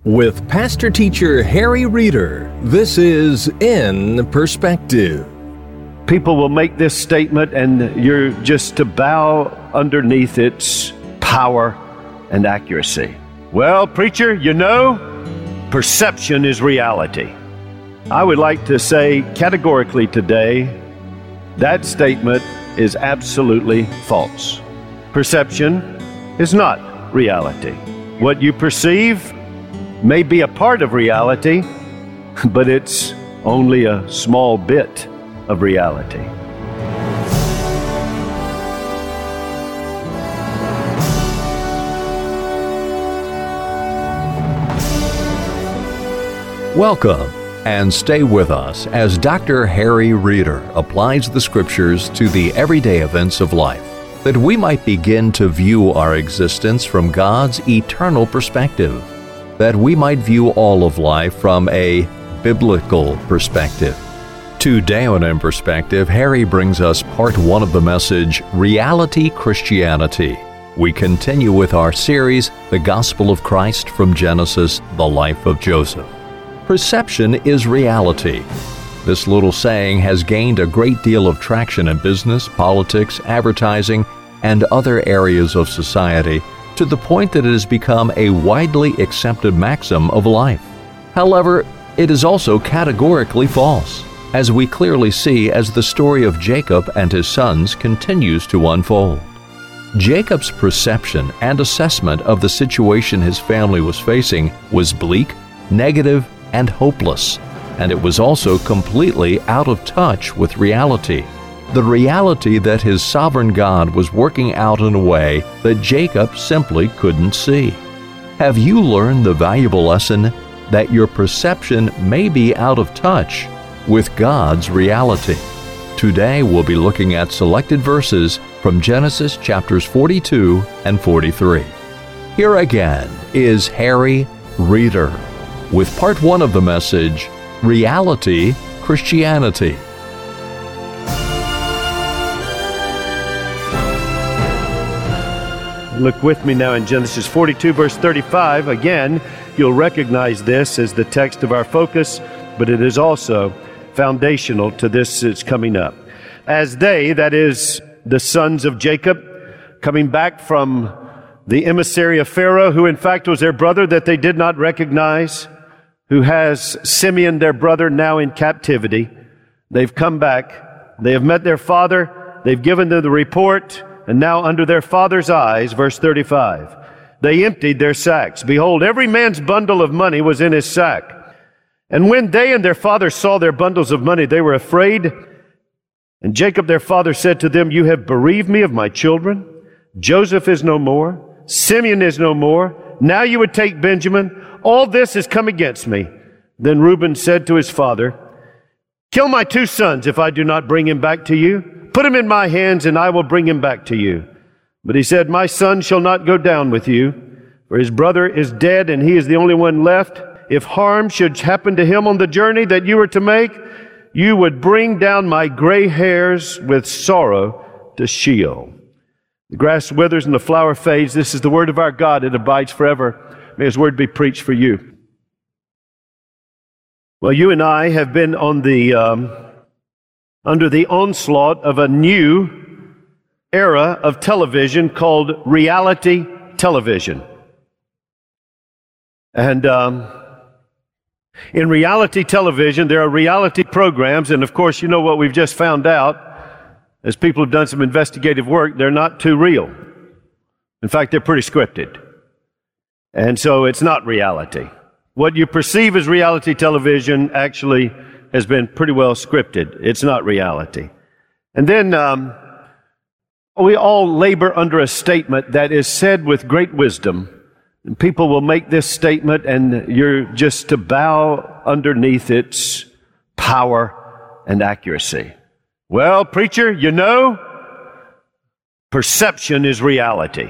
With Pastor Teacher Harry Reeder, this is In Perspective. People will make this statement and you're just to bow underneath its power and accuracy. Well, preacher, you know, perception is reality. I would like to say categorically today, that statement is absolutely false. Perception is not reality. What you perceive may be a part of reality, but it's only a small bit of reality. Welcome, and stay with us as Dr. Harry Reeder applies the Scriptures to the everyday events of life, that we might begin to view our existence from God's eternal perspective, that we might view all of life from a biblical perspective. Today on In Perspective, Harry brings us part one of the message, Reality Christianity. We continue with our series, The Gospel of Christ from Genesis, the Life of Joseph. Perception is reality. This little saying has gained a great deal of traction in business, politics, advertising, and other areas of society, to the point that it has become a widely accepted maxim of life. However, it is also categorically false, as we clearly see as the story of Jacob and his sons continues to unfold. Jacob's perception and assessment of the situation his family was facing was bleak, negative, and hopeless, and it was also completely out of touch with reality. The reality that his sovereign God was working out in a way that Jacob simply couldn't see. Have you learned the valuable lesson that your perception may be out of touch with God's reality? Today we'll be looking at selected verses from Genesis chapters 42 and 43. Here again is Harry Reeder with part one of the message, Reality Christianity. Look with me now in Genesis 42, verse 35. Again, you'll recognize this as the text of our focus, but it is also foundational to this that's coming up. As they, that is, the sons of Jacob, coming back from the emissary of Pharaoh, who in fact was their brother that they did not recognize, who has Simeon, their brother, now in captivity. They've come back. They have met their father. They've given them the report. And now under their father's eyes, verse 35, they emptied their sacks. Behold, every man's bundle of money was in his sack. And when they and their father saw their bundles of money, they were afraid. And Jacob their father said to them, You have bereaved me of my children. Joseph is no more. Simeon is no more. Now you would take Benjamin. All this has come against me. Then Reuben said to his father, Kill my two sons if I do not bring him back to you. Put him in my hands, and I will bring him back to you. But he said, My son shall not go down with you, for his brother is dead, and he is the only one left. If harm should happen to him on the journey that you are to make, you would bring down my gray hairs with sorrow to Sheol. The grass withers and the flower fades. This is the word of our God. It abides forever. May his word be preached for you. Well, you and I have been on under the onslaught of a new era of television called reality television. And in reality television, there are reality programs, and of course, you know what we've just found out, as people have done some investigative work, they're not too real. In fact, they're pretty scripted. And so it's not reality. What you perceive as reality television actually has been pretty well scripted. It's not reality. And then we all labor under a statement that is said with great wisdom. And people will make this statement and you're just to bow underneath its power and accuracy. Well, preacher, you know, perception is reality.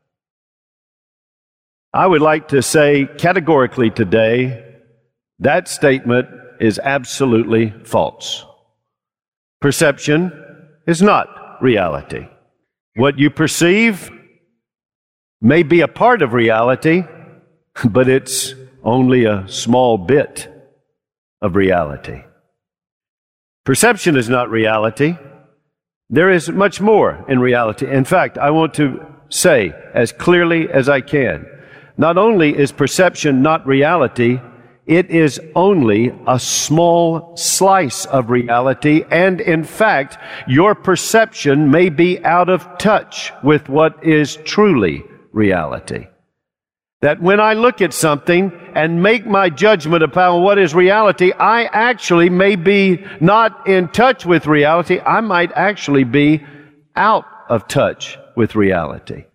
I would like to say categorically today, that statement is absolutely false. Perception is not reality. What you perceive may be a part of reality, but it's only a small bit of reality. Perception is not reality. There is much more in reality. In fact, I want to say as clearly as I can, not only is perception not reality, it is only a small slice of reality, and in fact, your perception may be out of touch with what is truly reality. That when I look at something and make my judgment upon what is reality, I actually may be not in touch with reality. I might actually be out of touch with reality.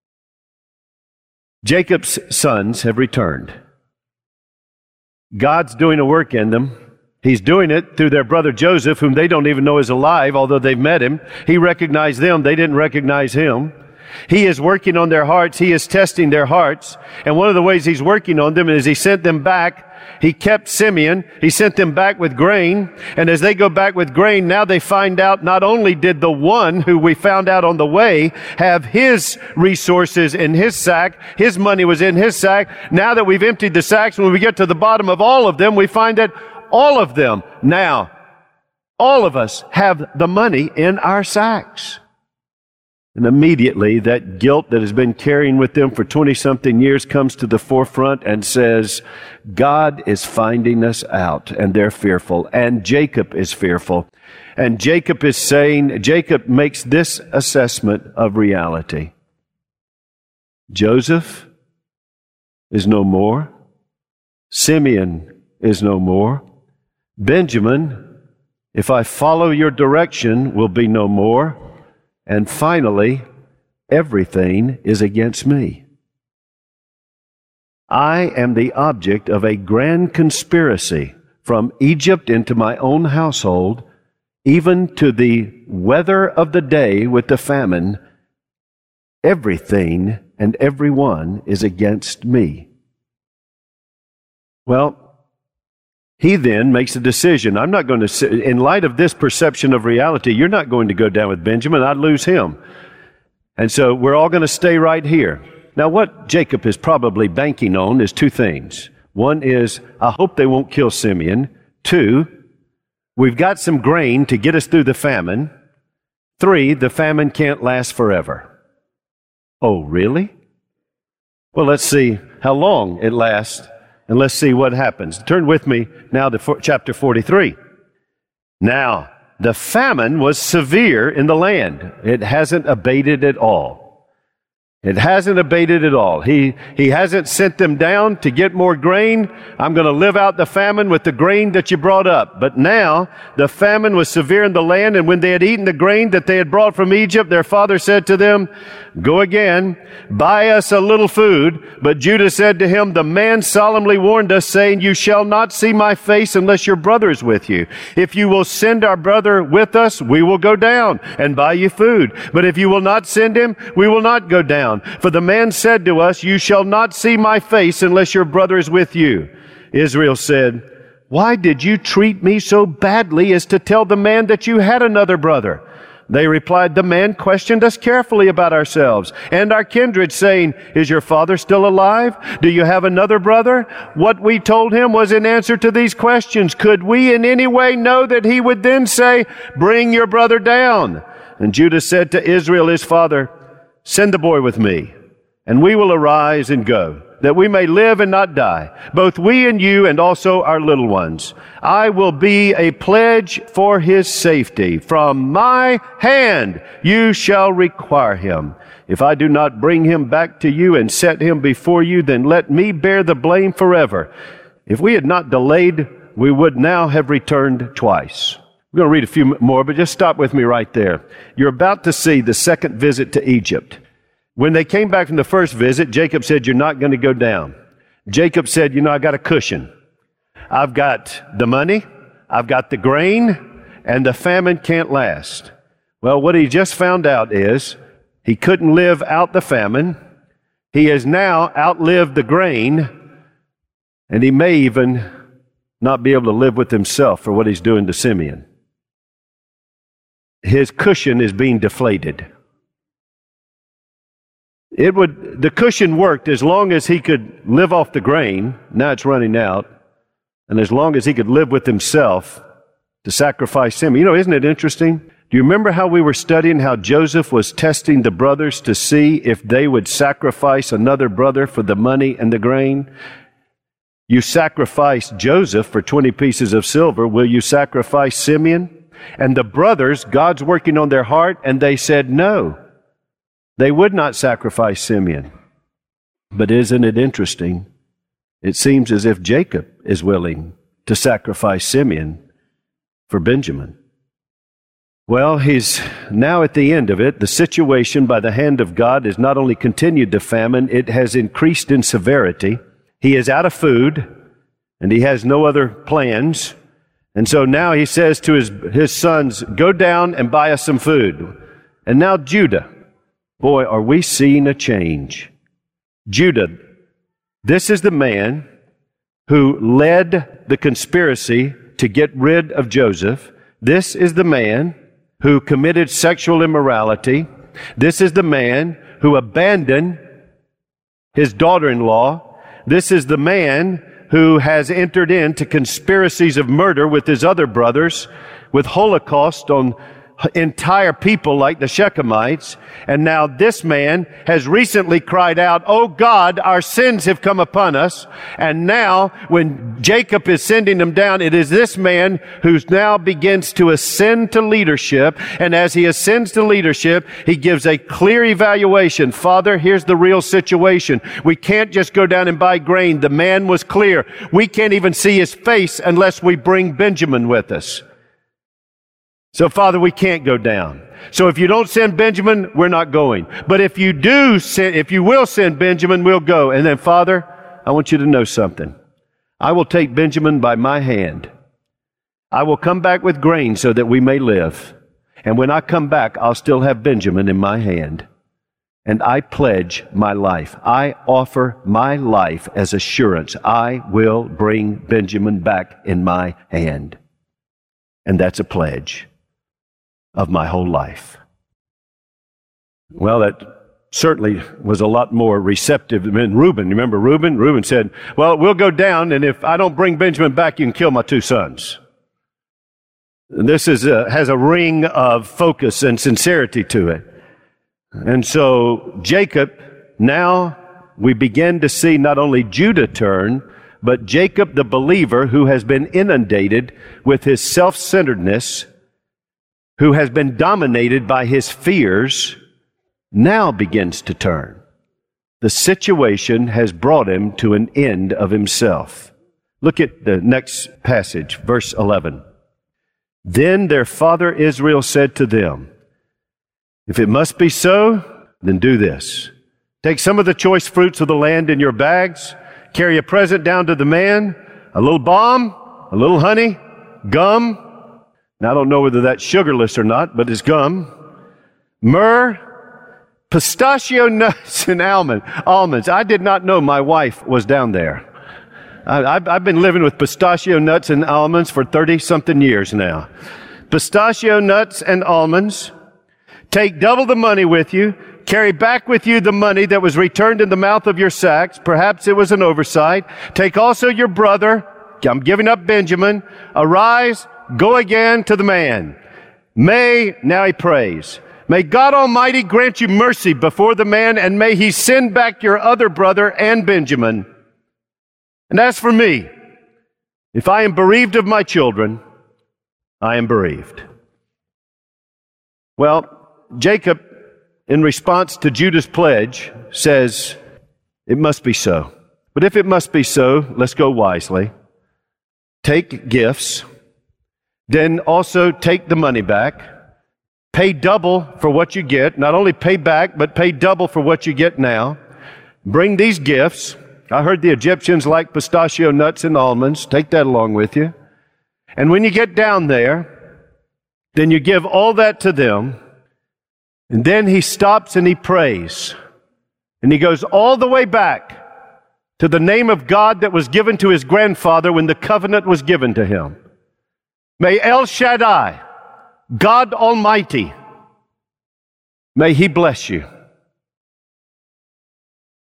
Jacob's sons have returned. God's doing a work in them. He's doing it through their brother Joseph, whom they don't even know is alive, although they've met him. He recognized them. They didn't recognize him. He is working on their hearts. He is testing their hearts. And one of the ways he's working on them is he sent them back. He kept Simeon. He sent them back with grain. And as they go back with grain, now they find out not only did the one who we found out on the way have his resources in his sack, his money was in his sack. Now that we've emptied the sacks, when we get to the bottom of all of them, we find that all of them now, all of us have the money in our sacks. And immediately that guilt that has been carrying with them for 20-something years comes to the forefront and says, God is finding us out, and they're fearful. And Jacob is fearful. And Jacob is saying, Jacob makes this assessment of reality. Joseph is no more. Simeon is no more. Benjamin, if I follow your direction, will be no more. And finally, everything is against me. I am the object of a grand conspiracy from Egypt into my own household, even to the weather of the day with the famine. Everything and everyone is against me. Well, he then makes a decision. I'm not going to, in light of this perception of reality, you're not going to go down with Benjamin. I'd lose him. And so we're all going to stay right here. Now, what Jacob is probably banking on is two things. One is, I hope they won't kill Simeon. Two, we've got some grain to get us through the famine. Three, the famine can't last forever. Oh, really? Well, let's see how long it lasts. And let's see what happens. Turn with me now to chapter 43. Now, the famine was severe in the land. It hasn't abated at all. It hasn't abated at all. He hasn't sent them down to get more grain. I'm going to live out the famine with the grain that you brought up. But now the famine was severe in the land, and when they had eaten the grain that they had brought from Egypt, their father said to them, Go again, buy us a little food. But Judah said to him, The man solemnly warned us, saying, You shall not see my face unless your brother is with you. If you will send our brother with us, we will go down and buy you food. But if you will not send him, we will not go down. For the man said to us, You shall not see my face unless your brother is with you. Israel said, Why did you treat me so badly as to tell the man that you had another brother? They replied, The man questioned us carefully about ourselves and our kindred, saying, Is your father still alive? Do you have another brother? What we told him was in answer to these questions. Could we in any way know that he would then say, Bring your brother down? And Judah said to Israel, his father, Send the boy with me, and we will arise and go, that we may live and not die, both we and you and also our little ones. I will be a pledge for his safety. From my hand you shall require him. If I do not bring him back to you and set him before you, then let me bear the blame forever. If we had not delayed, we would now have returned twice. We're going to read a few more, but just stop with me right there. You're about to see the second visit to Egypt. When they came back from the first visit, Jacob said, You're not going to go down. Jacob said, I got a cushion. I've got the money, I've got the grain, and the famine can't last. Well, what he just found out is he couldn't live out the famine. He has now outlived the grain, and he may even not be able to live with himself for what he's doing to Simeon. His cushion is being deflated. The cushion worked as long as he could live off the grain. Now it's running out. And as long as he could live with himself to sacrifice him. Isn't it interesting? Do you remember how we were studying how Joseph was testing the brothers to see if they would sacrifice another brother for the money and the grain? You sacrifice Joseph for 20 pieces of silver. Will you sacrifice Simeon? And the brothers, God's working on their heart, and they said no. They would not sacrifice Simeon. But isn't it interesting? It seems as if Jacob is willing to sacrifice Simeon for Benjamin. Well, he's now at the end of it. The situation by the hand of God has not only continued to famine, it has increased in severity. He is out of food, and he has no other plans. And so now he says to his sons, go down and buy us some food. And now Judah. Boy, are we seeing a change. Judah, this is the man who led the conspiracy to get rid of Joseph. This is the man who committed sexual immorality. This is the man who abandoned his daughter-in-law. This is the man who has entered into conspiracies of murder with his other brothers, with Holocaust on entire people like the Shechemites. And now this man has recently cried out, oh God, our sins have come upon us. And now when Jacob is sending them down, it is this man who now begins to ascend to leadership. And as he ascends to leadership, he gives a clear evaluation. Father, here's the real situation. We can't just go down and buy grain. The man was clear. We can't even see his face unless we bring Benjamin with us. So, Father, we can't go down. So if you don't send Benjamin, we're not going. But if you will send Benjamin, we'll go. And then, Father, I want you to know something. I will take Benjamin by my hand. I will come back with grain so that we may live. And when I come back, I'll still have Benjamin in my hand. And I pledge my life. I offer my life as assurance. I will bring Benjamin back in my hand. And that's a pledge of my whole life. Well, that certainly was a lot more receptive than Reuben. Remember Reuben? Reuben said, well, we'll go down, and if I don't bring Benjamin back, you can kill my two sons. And this has a ring of focus and sincerity to it. And so Jacob, now we begin to see not only Judah turn, but Jacob the believer, who has been inundated with his self-centeredness, who has been dominated by his fears, now begins to turn. The situation has brought him to an end of himself. Look at the next passage, verse 11. Then their father Israel said to them, if it must be so, then do this. Take some of the choice fruits of the land in your bags, carry a present down to the man, a little balm, a little honey, gum. Now, I don't know whether that's sugarless or not, but it's gum. Myrrh, pistachio nuts, and almonds. I did not know my wife was down there. I've been living with pistachio nuts and almonds for 30-something years now. Pistachio nuts and almonds. Take double the money with you. Carry back with you the money that was returned in the mouth of your sacks. Perhaps it was an oversight. Take also your brother. I'm giving up Benjamin. Arise, go again to the man. Now he prays. May God Almighty grant you mercy before the man, and may he send back your other brother and Benjamin. And as for me, if I am bereaved of my children, I am bereaved. Well, Jacob, in response to Judah's pledge, says, it must be so. But if it must be so, let's go wisely. Take gifts. Then also take the money back. Pay double for what you get. Not only pay back, but pay double for what you get now. Bring these gifts. I heard the Egyptians like pistachio nuts and almonds. Take that along with you. And when you get down there, then you give all that to them. And then he stops and he prays. And he goes all the way back to the name of God that was given to his grandfather when the covenant was given to him. May El Shaddai, God Almighty, may he bless you.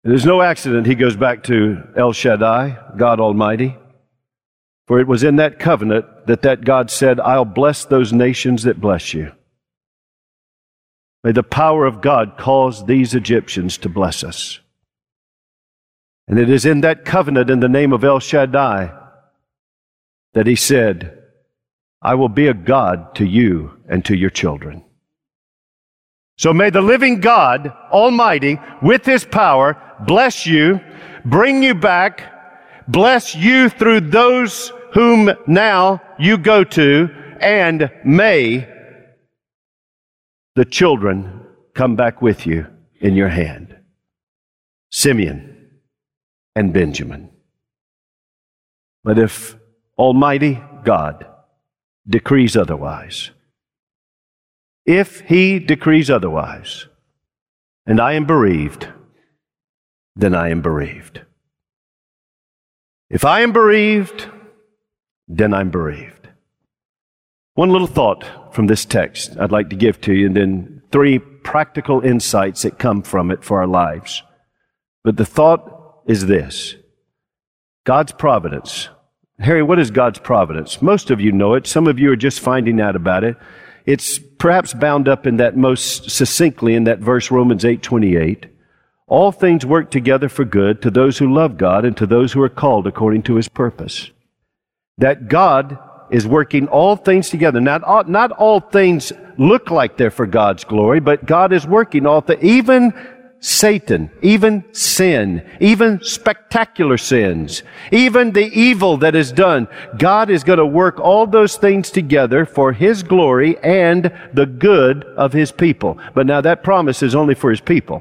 It is no accident he goes back to El Shaddai, God Almighty. For it was in that covenant that God said, I'll bless those nations that bless you. May the power of God cause these Egyptians to bless us. And it is in that covenant in the name of El Shaddai that he said, I will be a God to you and to your children. So may the living God Almighty, with his power, bless you, bring you back, bless you through those whom now you go to, and may the children come back with you in your hand. Simeon and Benjamin. But if Almighty God decrees otherwise, if he decrees otherwise, and I am bereaved, then I am bereaved. If I am bereaved, then I'm bereaved. One little thought from this text I'd like to give to you, and then 3 practical insights that come from it for our lives. But the thought is this: God's providence. Harry, what is God's providence? Most of you know it. Some of you are just finding out about it. It's perhaps bound up in that most succinctly in that verse, Romans 8:28. All things work together for good to those who love God and to those who are called according to his purpose. That God is working all things together. Not all things look like they're for God's glory, but God is working all things, even Satan, even sin, even spectacular sins, even the evil that is done. God is going to work all those things together for his glory and the good of his people. But now that promise is only for his people.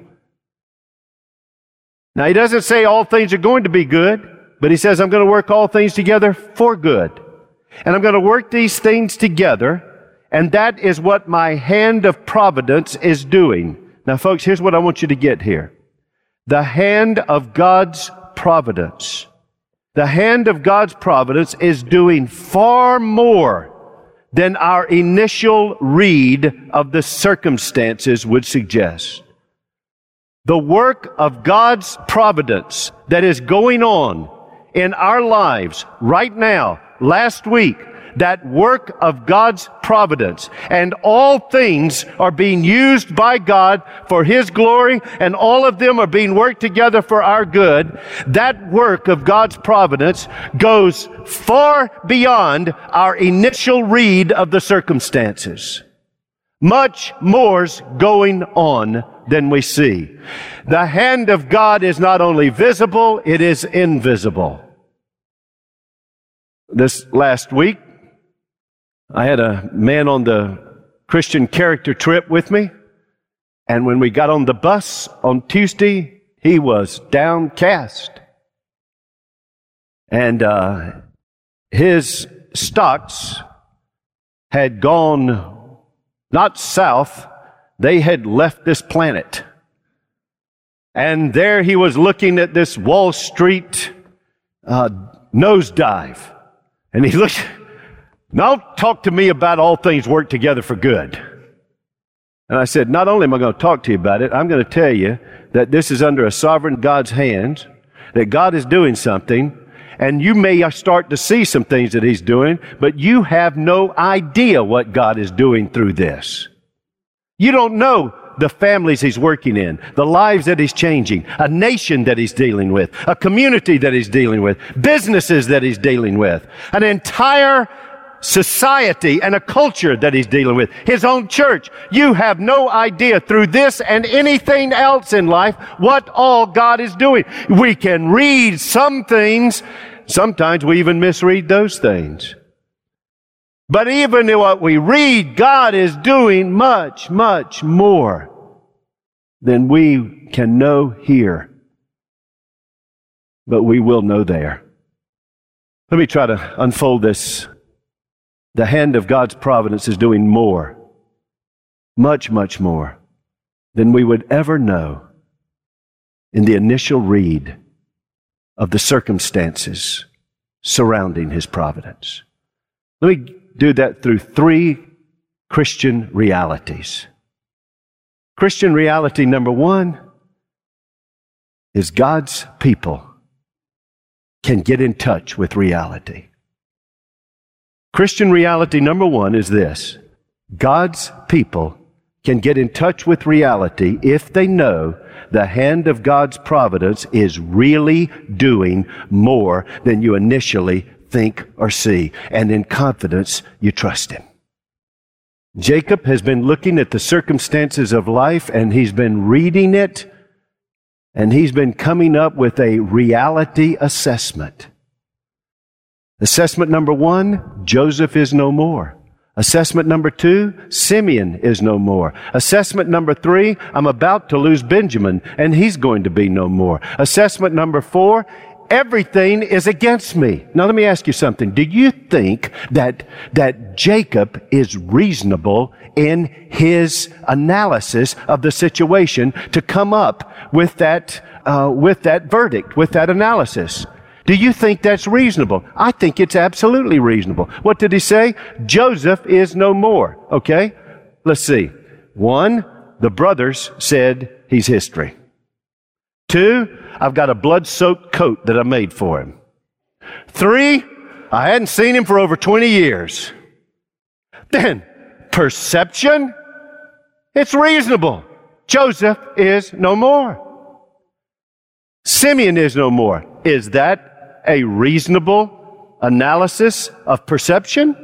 Now he doesn't say all things are going to be good, but he says I'm going to work all things together for good. And I'm going to work these things together, and that is what my hand of providence is doing. Now, folks, here's what I want you to get here. The hand of God's providence. The hand of God's providence is doing far more than our initial read of the circumstances would suggest. The work of God's providence that is going on in our lives right now, last week, that work of God's providence, and all things are being used by God for his glory, and all of them are being worked together for our good. That work of God's providence goes far beyond our initial read of the circumstances. Much more's going on than we see. The hand of God is not only visible, it is invisible. This last week, I had a man on the Christian character trip with me, and when we got on the bus on Tuesday, he was downcast. And his stocks had gone not south, they had left this planet. And there he was looking at this Wall Street nosedive. And he looked, now talk to me about all things work together for good. And I said, not only am I going to talk to you about it, I'm going to tell you that this is under a sovereign God's hands, that God is doing something, and you may start to see some things that he's doing, but you have no idea what God is doing through this. You don't know the families he's working in, the lives that he's changing, a nation that he's dealing with, a community that he's dealing with, businesses that he's dealing with, an entire society and a culture that he's dealing with, his own church. You have no idea through this and anything else in life what all God is doing. We can read some things. Sometimes we even misread those things. But even in what we read, God is doing much, much more than we can know here. But we will know there. Let me try to unfold this. The hand of God's providence is doing more, much, much more than we would ever know in the initial read of the circumstances surrounding his providence. Let me do that through 3 Christian realities. Christian reality number 1 is God's people can get in touch with reality. Christian reality number one is this: God's people can get in touch with reality if they know the hand of God's providence is really doing more than you initially think or see, and in confidence you trust Him. Jacob has been looking at the circumstances of life, and he's been reading it, and he's been coming up with a reality assessment. Assessment number one, Joseph is no more. Assessment number two, Simeon is no more. Assessment number three, I'm about to lose Benjamin, and he's going to be no more. Assessment number four, everything is against me. Now let me ask you something. Do you think that Jacob is reasonable in his analysis of the situation to come up with that verdict, with that analysis? Do you think that's reasonable? I think it's absolutely reasonable. What did he say? Joseph is no more. Okay? Let's see. One, the brothers said he's history. Two, I've got a blood-soaked coat that I made for him. Three, I hadn't seen him for over 20 years. Then, perception, it's reasonable. Joseph is no more. Simeon is no more. Is that a reasonable analysis of perception?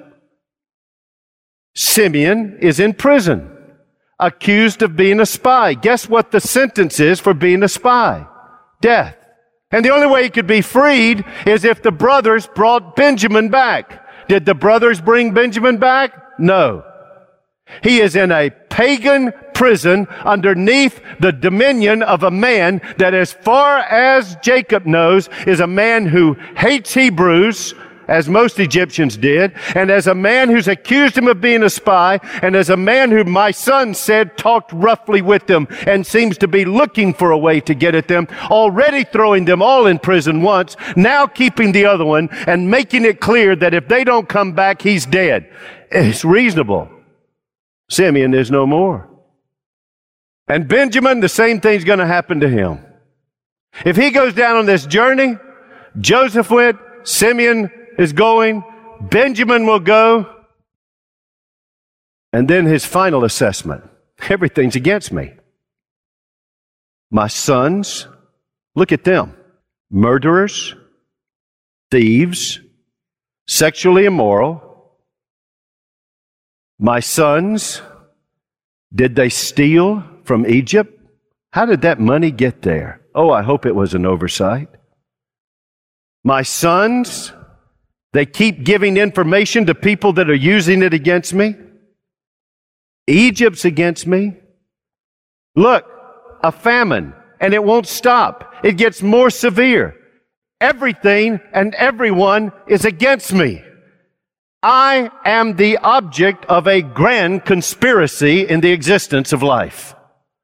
Simeon is in prison, accused of being a spy. Guess what the sentence is for being a spy? Death. And the only way he could be freed is if the brothers brought Benjamin back. Did the brothers bring Benjamin back? No. He is in a pagan prison underneath the dominion of a man that, as far as Jacob knows, is a man who hates Hebrews, as most Egyptians did, and as a man who's accused him of being a spy, and as a man who my son said talked roughly with them and seems to be looking for a way to get at them, already throwing them all in prison once, now keeping the other one and making it clear that if they don't come back, he's dead. It's reasonable. Simeon is no more. And Benjamin, the same thing's going to happen to him. If he goes down on this journey, Joseph went, Simeon is going, Benjamin will go. And then his final assessment. Everything's against me. My sons, look at them. Murderers, thieves, sexually immoral. My sons, did they steal from Egypt? How did that money get there? Oh, I hope it was an oversight. My sons, they keep giving information to people that are using it against me. Egypt's against me. Look, a famine, and it won't stop. It gets more severe. Everything and everyone is against me. I am the object of a grand conspiracy in the existence of life.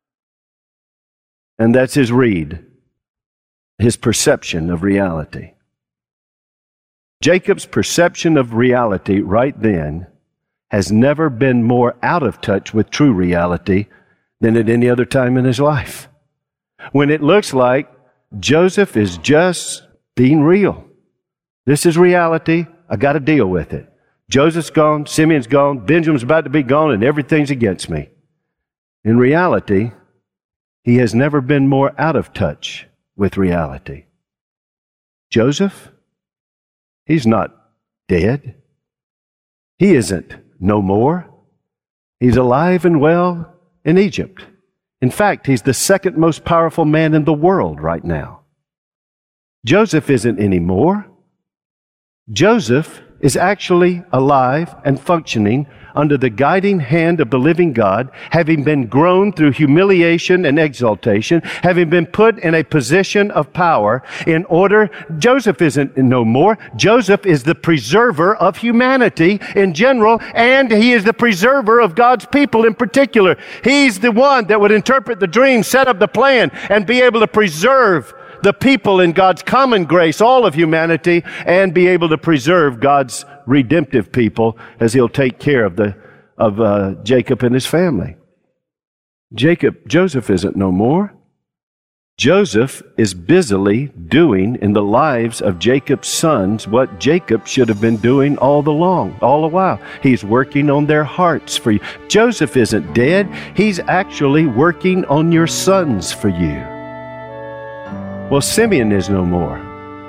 And that's his read, his perception of reality. Jacob's perception of reality right then has never been more out of touch with true reality than at any other time in his life. When it looks like Joseph is just being real. This is reality. I got to deal with it. Joseph's gone, Simeon's gone, Benjamin's about to be gone, and everything's against me. In reality, he has never been more out of touch with reality. Joseph, he's not dead. He isn't no more. He's alive and well in Egypt. In fact, he's the second most powerful man in the world right now. Joseph isn't anymore. Joseph is actually alive and functioning under the guiding hand of the living God, having been grown through humiliation and exaltation, having been put in a position of power in order. Joseph isn't no more. Joseph is the preserver of humanity in general, and he is the preserver of God's people in particular. He's the one that would interpret the dream, set up the plan, and be able to preserve the people in God's common grace, all of humanity, and be able to preserve God's redemptive people as he'll take care of Jacob and his family. Joseph isn't no more. Joseph is busily doing in the lives of Jacob's sons what Jacob should have been doing all the while. He's working on their hearts for you. Joseph isn't dead. He's actually working on your sons for you. Well, Simeon is no more.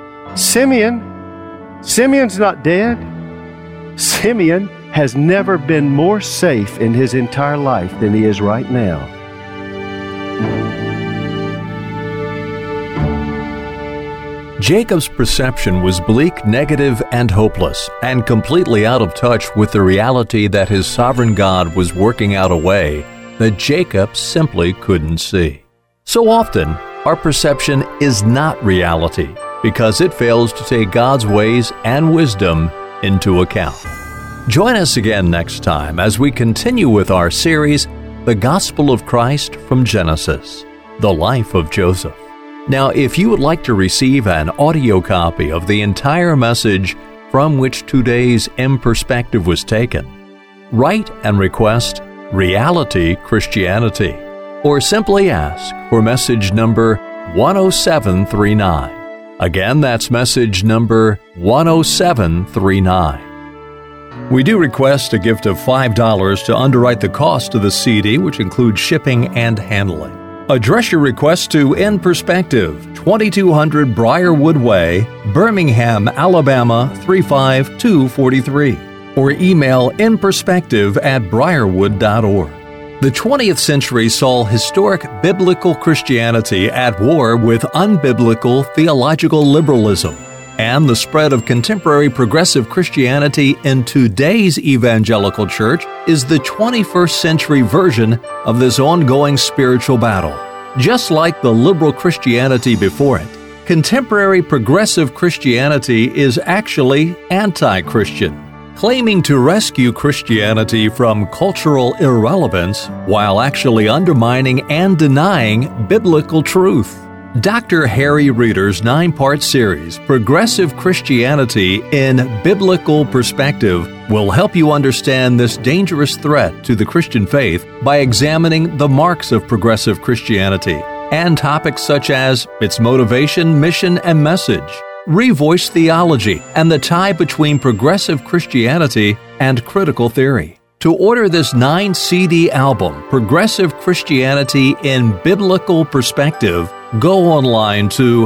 Simeon's not dead. Simeon has never been more safe in his entire life than he is right now. Jacob's perception was bleak, negative, and hopeless, and completely out of touch with the reality that his sovereign God was working out a way that Jacob simply couldn't see. So often, our perception is not reality because it fails to take God's ways and wisdom into account. Join us again next time as we continue with our series, The Gospel of Christ from Genesis, The Life of Joseph. Now, if you would like to receive an audio copy of the entire message from which today's In Perspective was taken, write and request Reality Christianity, or simply ask for message number 10739. Again, that's message number 10739. We do request a gift of $5 to underwrite the cost of the CD, which includes shipping and handling. Address your request to In Perspective, 2200 Briarwood Way, Birmingham, Alabama 35243, or email inperspective@briarwood.org. The 20th century saw historic biblical Christianity at war with unbiblical theological liberalism, and the spread of contemporary progressive Christianity in today's evangelical church is the 21st century version of this ongoing spiritual battle. Just like the liberal Christianity before it, contemporary progressive Christianity is actually anti-Christian, claiming to rescue Christianity from cultural irrelevance while actually undermining and denying biblical truth. Dr. Harry Reeder's 9-part series, Progressive Christianity in Biblical Perspective, will help you understand this dangerous threat to the Christian faith by examining the marks of progressive Christianity and topics such as its motivation, mission, and message, revoice theology, and the tie between progressive Christianity and critical theory. To order this 9-CD album, Progressive Christianity in Biblical Perspective, go online to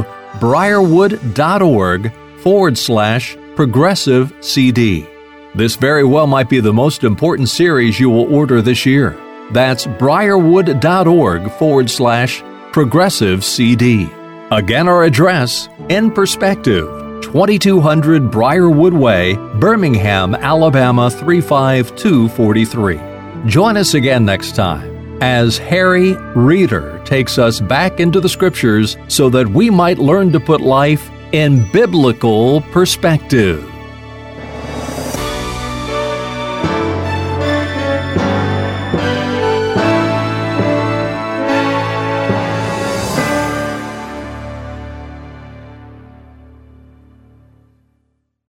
briarwood.org/progressive CD. This very well might be the most important series you will order this year. That's briarwood.org/progressive CD. Again, our address, In Perspective, 2200 Briarwood Way, Birmingham, Alabama 35243. Join us again next time as Harry Reeder takes us back into the Scriptures so that we might learn to put life in biblical perspective.